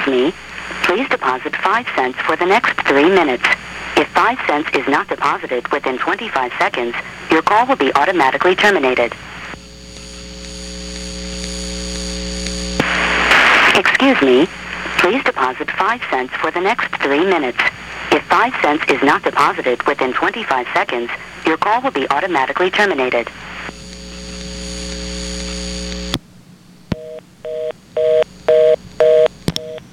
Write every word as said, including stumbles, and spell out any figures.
Excuse me. Please deposit five cents for the next three minutes. If five cents is not deposited within twenty-five seconds, your call will be automatically terminated. Excuse me. Please deposit five cents for the next three minutes. If five cents is not deposited within twenty-five seconds, your call will be automatically terminated.